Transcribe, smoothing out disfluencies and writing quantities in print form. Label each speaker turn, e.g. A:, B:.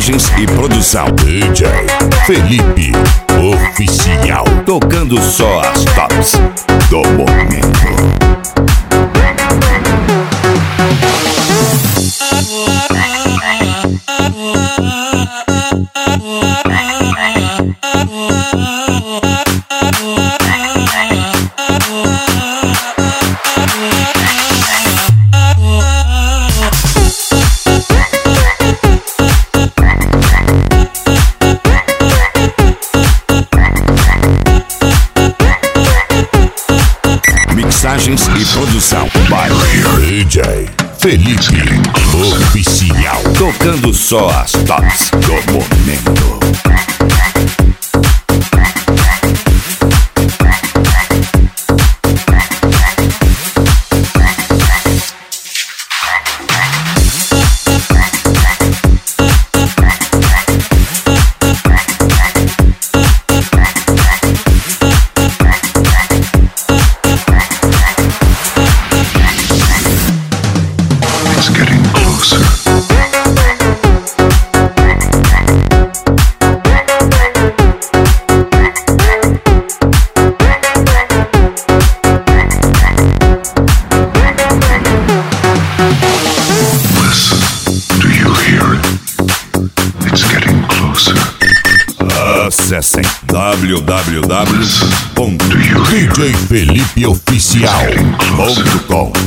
A: Mixagens e produção DJ Felipe Oficial, tocando só as tops do momento. Mixagens e produção by DJ Felipe Oficial, tocando só as tops do momento. Acessem www.djfelipeoficial.com.